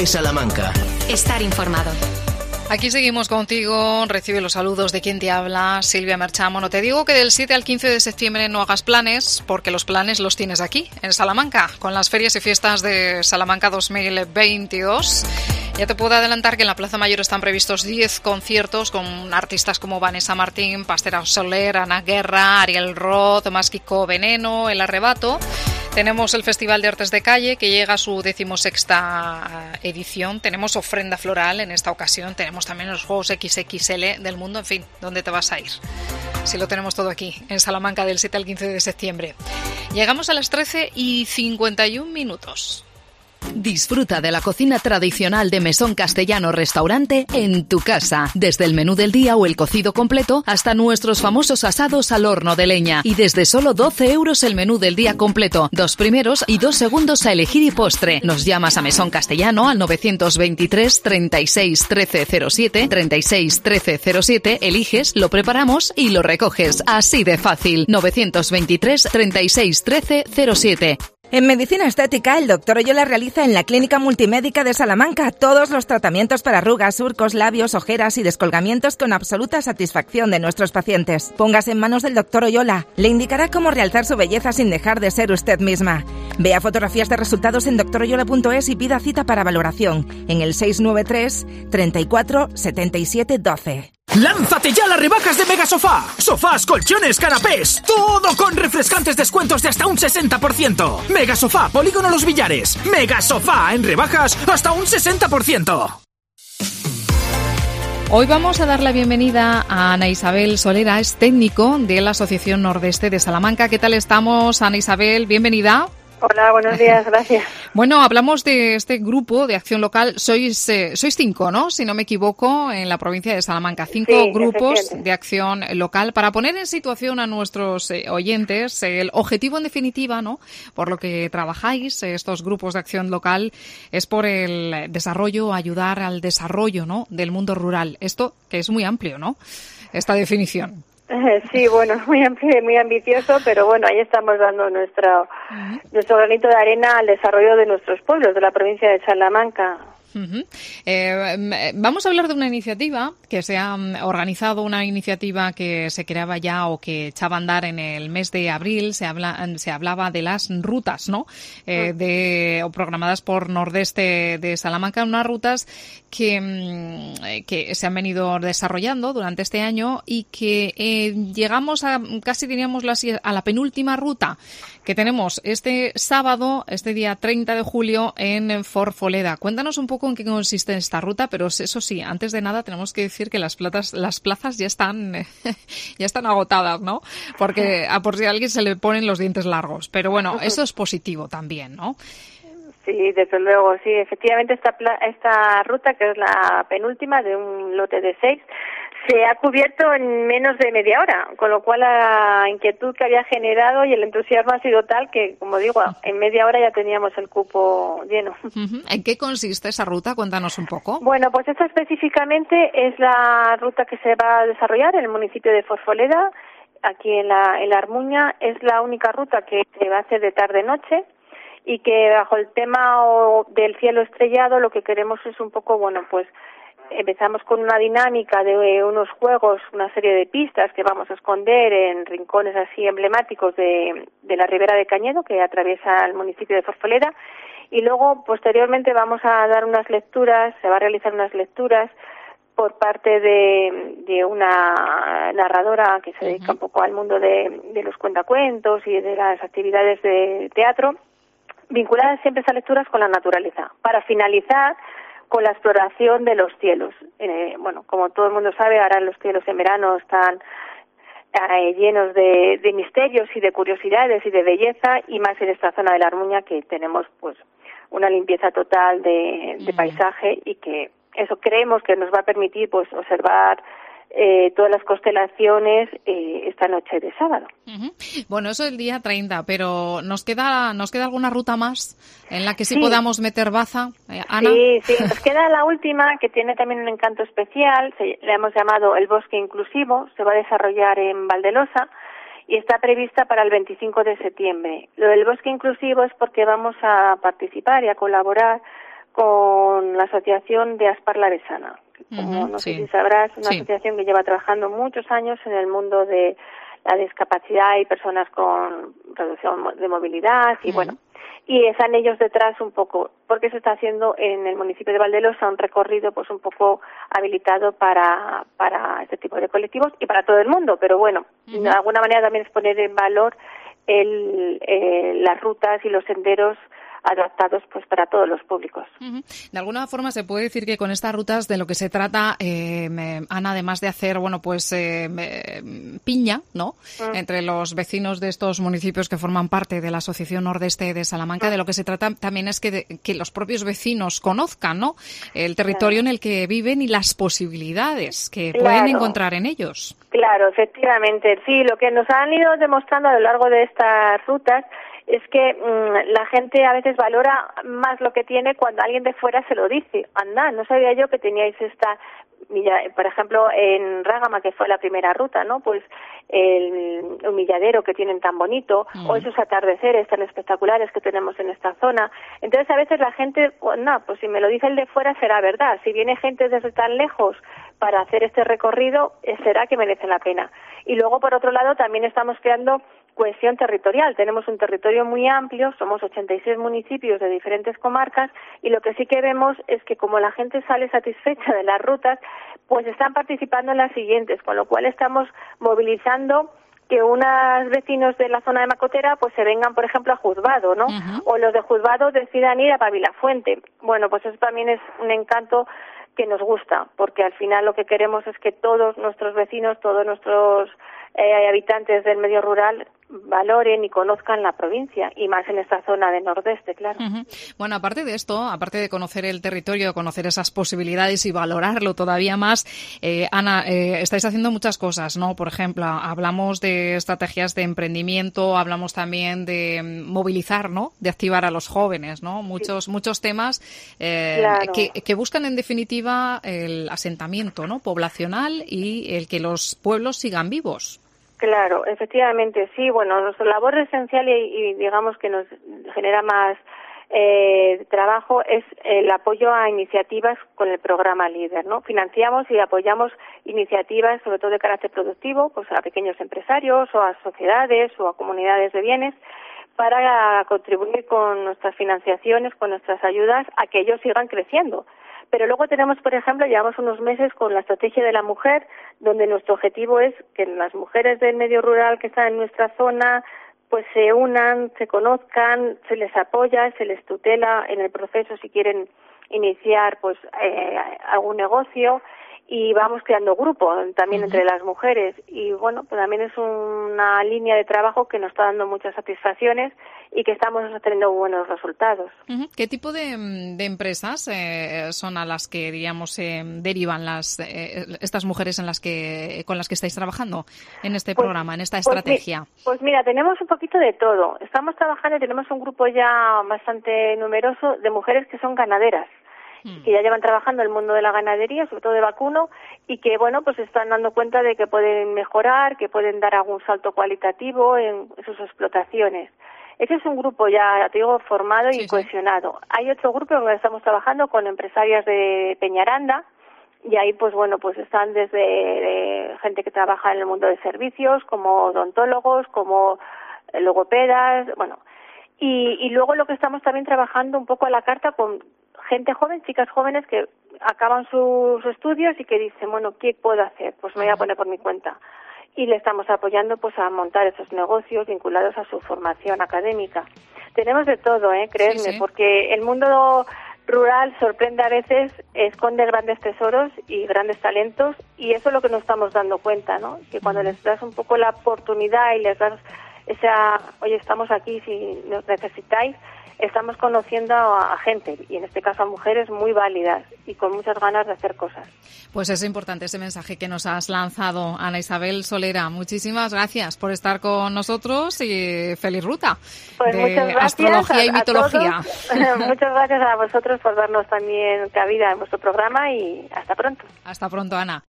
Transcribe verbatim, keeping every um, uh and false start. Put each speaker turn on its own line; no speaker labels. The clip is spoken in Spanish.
de Salamanca.
Estar informado.
Aquí seguimos contigo, recibe los saludos de quien te habla, Silvia Merchamo. No te digo que del siete al quince de septiembre no hagas planes, porque los planes los tienes aquí, en Salamanca, con las ferias y fiestas de Salamanca dos mil veintidós. Ya te puedo adelantar que en la Plaza Mayor están previstos diez conciertos con artistas como Vanessa Martín, Pastera Soler, Ana Guerra, Ariel Roth, Más Kiko Veneno, El Arrebato. Tenemos el Festival de Artes de Calle, que llega a su decimosexta edición. Tenemos ofrenda floral en esta ocasión. Tenemos también los Juegos equis equis ele del mundo. En fin, ¿dónde te vas a ir? Si lo tenemos todo aquí, en Salamanca, del siete al quince de septiembre. Llegamos a las trece y cincuenta y un minutos.
Disfruta de la cocina tradicional de Mesón Castellano Restaurante en tu casa. Desde el menú del día o el cocido completo hasta nuestros famosos asados al horno de leña. Y desde solo doce euros el menú del día completo. Dos primeros y dos segundos a elegir y postre. Nos llamas a Mesón Castellano al novecientos veintitrés treinta y seis trece cero siete, treinta y seis trece cero siete, eliges, lo preparamos y lo recoges. Así de fácil. novecientos veintitrés treinta y seis trece cero siete.
En Medicina Estética, el doctor Oyola realiza en la Clínica Multimédica de Salamanca todos los tratamientos para arrugas, surcos, labios, ojeras y descolgamientos con absoluta satisfacción de nuestros pacientes. Póngase en manos del doctor Oyola. Le indicará cómo realzar su belleza sin dejar de ser usted misma. Vea fotografías de resultados en doctor oyola punto es y pida cita para valoración en el seis nueve tres treinta y cuatro setenta y siete doce.
¡Lánzate ya a las rebajas de Megasofá! Sofás, colchones, canapés, todo con refrescantes descuentos de hasta un sesenta por ciento. Megasofá, Polígono Los Villares. Megasofá, en rebajas hasta un sesenta por ciento.
Hoy vamos a dar la bienvenida a Ana Isabel Solera, es técnico de la Asociación Nordeste de Salamanca. ¿Qué tal estamos, Ana Isabel? Bienvenida.
Hola, buenos días, gracias.
Bueno, hablamos de este grupo de acción local. Sois eh, sois cinco, ¿no? Si no me equivoco, en la provincia de Salamanca. Cinco
sí,
grupos de acción local para poner en situación a nuestros eh, oyentes. Eh, el objetivo, en definitiva, ¿no? Por lo que trabajáis, eh, estos grupos de acción local, es por el desarrollo, ayudar al desarrollo, ¿no? Del mundo rural. Esto que es muy amplio, ¿no? Esta definición.
Sí, bueno, muy amplio y muy ambicioso, pero bueno, ahí estamos dando nuestro, uh-huh. nuestro granito de arena al desarrollo de nuestros pueblos, de la provincia de Salamanca.
Uh-huh. Eh, vamos a hablar de una iniciativa que se ha organizado, una iniciativa que se creaba ya o que echaba a andar en el mes de abril. Se habla, se hablaba de las rutas, ¿no? Eh, uh-huh. de o programadas por Nordeste de Salamanca, unas rutas que, que se han venido desarrollando durante este año y que eh, llegamos a casi diríamos así a la penúltima ruta que tenemos este sábado, este día treinta de julio en Forfoleda. Cuéntanos un poco en qué consiste esta ruta, pero eso sí, antes de nada tenemos que decir que las plazas, las plazas ya están ya están agotadas, ¿no? Porque a por si a alguien se le ponen los dientes largos. Pero bueno, eso es positivo también, ¿no?
Sí, desde luego, sí. Efectivamente, esta esta ruta, que es la penúltima de un lote de seis, se ha cubierto en menos de media hora, con lo cual la inquietud que había generado y el entusiasmo ha sido tal que, como digo, en media hora ya teníamos el cupo lleno.
Uh-huh. ¿En qué consiste esa ruta? Cuéntanos un poco.
Bueno, pues esta específicamente es la ruta que se va a desarrollar en el municipio de Forfoleda, aquí en la, en la Armuña. Es la única ruta que se va a hacer de tarde-noche y que bajo el tema del cielo estrellado lo que queremos es un poco, bueno, pues empezamos con una dinámica de unos juegos, una serie de pistas que vamos a esconder en rincones así emblemáticos de, de la Ribera de Cañedo, que atraviesa el municipio de Forfoleda, y luego posteriormente vamos a dar unas lecturas, se va a realizar unas lecturas por parte de, de una narradora que se dedica un poco al mundo de, de los cuentacuentos y de las actividades de teatro, vinculadas siempre esas lecturas con la naturaleza, para finalizar con la exploración de los cielos. Eh, bueno, como todo el mundo sabe, ahora los cielos en verano están eh, llenos de, de misterios y de curiosidades y de belleza, y más en esta zona de la Armuña, que tenemos pues una limpieza total de, de paisaje, y que eso creemos que nos va a permitir pues observar eh, todas las constelaciones eh, esta noche de sábado.
Uh-huh. Bueno, eso es el día treinta, pero ¿nos queda nos queda alguna ruta más en la que sí, sí. podamos meter baza, eh, Ana?
Sí, sí, nos queda la última, que tiene también un encanto especial, se, le hemos llamado el Bosque Inclusivo, se va a desarrollar en Valdelosa y está prevista para el veinticinco de septiembre. Lo del Bosque Inclusivo es porque vamos a participar y a colaborar con la asociación de Aspar La Besana. Como
uh-huh,
no
sí.
sé si sabrás, una
sí.
asociación que lleva trabajando muchos años en el mundo de la discapacidad y personas con reducción de movilidad y uh-huh. bueno, y están ellos detrás un poco, porque se está haciendo en el municipio de Valdelosa un recorrido pues un poco habilitado para para este tipo de colectivos y para todo el mundo, pero bueno, uh-huh. de alguna manera también es poner en valor el, eh, las rutas y los senderos adaptados pues para todos los públicos.
Uh-huh. De alguna forma se puede decir que con estas rutas de lo que se trata, eh, Ana, además de hacer, bueno, pues eh, piña, ¿no? Uh-huh. Entre los vecinos de estos municipios que forman parte de la Asociación Nordeste de Salamanca, uh-huh. de lo que se trata también es que, de, que los propios vecinos conozcan, ¿no? El territorio claro. en el que viven y las posibilidades que claro. pueden encontrar en ellos.
Claro, efectivamente. Sí, lo que nos han ido demostrando a lo largo de estas rutas es que mmm, la gente a veces valora más lo que tiene cuando alguien de fuera se lo dice. Anda, no sabía yo que teníais esta, por ejemplo, en Rágama, que fue la primera ruta, ¿no? Pues el humilladero que tienen tan bonito, mm. o esos atardeceres tan espectaculares que tenemos en esta zona. Entonces, a veces la gente, pues, no, pues si me lo dice el de fuera será verdad. Si viene gente desde tan lejos para hacer este recorrido, será que merece la pena. Y luego, por otro lado, también estamos creando cohesión territorial. Tenemos un territorio muy amplio, somos ochenta y seis municipios de diferentes comarcas y lo que sí que vemos es que como la gente sale satisfecha de las rutas, pues están participando en las siguientes, con lo cual estamos movilizando que unos vecinos de la zona de Macotera pues se vengan, por ejemplo, a Juzgado, ¿no? Uh-huh. O los de Juzgado decidan ir a Pavilafuente. Bueno, pues eso también es un encanto que nos gusta, porque al final lo que queremos es que todos nuestros vecinos, todos nuestros eh, habitantes del medio rural valoren y conozcan la provincia, y más en esta zona de Nordeste, claro.
Uh-huh. Bueno, aparte de esto, aparte de conocer el territorio, conocer esas posibilidades y valorarlo todavía más, eh, Ana, eh, estáis haciendo muchas cosas, ¿no? Por ejemplo, hablamos de estrategias de emprendimiento, hablamos también de movilizar, ¿no? De activar a los jóvenes, ¿no? Muchos, sí. muchos temas eh, claro. que, que buscan en definitiva el asentamiento, ¿no? Poblacional y el que los pueblos sigan vivos.
Claro, efectivamente, sí. Bueno, nuestra labor esencial y, y digamos que nos genera más eh, trabajo es el apoyo a iniciativas con el programa LEADER, ¿no? Financiamos y apoyamos iniciativas, sobre todo de carácter productivo, pues a pequeños empresarios o a sociedades o a comunidades de bienes, para contribuir con nuestras financiaciones, con nuestras ayudas, a que ellos sigan creciendo. Pero luego tenemos, por ejemplo, llevamos unos meses con la estrategia de la mujer, donde nuestro objetivo es que las mujeres del medio rural que están en nuestra zona pues se unan, se conozcan, se les apoya, se les tutela en el proceso si quieren iniciar pues eh, algún negocio, y vamos creando grupo también uh-huh. entre las mujeres, y bueno, pues también es una línea de trabajo que nos está dando muchas satisfacciones y que estamos teniendo buenos resultados.
Uh-huh. ¿Qué tipo de, de empresas eh, son a las que, digamos, eh, derivan las eh, estas mujeres en las que con las que estáis trabajando en este pues, programa, en esta estrategia?
Pues, pues mira, tenemos un poquito de todo. Estamos trabajando y tenemos un grupo ya bastante numeroso de mujeres que son ganaderas, que ya llevan trabajando en el mundo de la ganadería, sobre todo de vacuno, y que, bueno, pues están dando cuenta de que pueden mejorar, que pueden dar algún salto cualitativo en sus explotaciones. Ese es un grupo ya, te digo, formado sí, y cohesionado. Sí. Hay otro grupo donde estamos trabajando con empresarias de Peñaranda, y ahí, pues bueno, pues están desde de gente que trabaja en el mundo de servicios, como odontólogos, como logopedas, bueno. Y, y luego lo que estamos también trabajando un poco a la carta con gente joven, chicas jóvenes que acaban sus estudios y que dicen, bueno, ¿qué puedo hacer? Pues me voy a poner por mi cuenta. Y le estamos apoyando pues a montar esos negocios vinculados a su formación académica. Tenemos de todo, ¿eh? Créeme, sí, sí. porque el mundo rural sorprende a veces, esconde grandes tesoros y grandes talentos, y eso es lo que nos estamos dando cuenta, ¿no? Que cuando les das un poco la oportunidad y les das esa, oye, estamos aquí si nos necesitáis, estamos conociendo a, a gente, y en este caso a mujeres muy válidas y con muchas ganas de hacer cosas.
Pues es importante ese mensaje que nos has lanzado, Ana Isabel Solera. Muchísimas gracias por estar con nosotros y feliz ruta
pues
de
muchas gracias
astrología
a,
y mitología.
Muchas gracias a vosotros por darnos también cabida en vuestro programa, y hasta pronto.
Hasta pronto, Ana.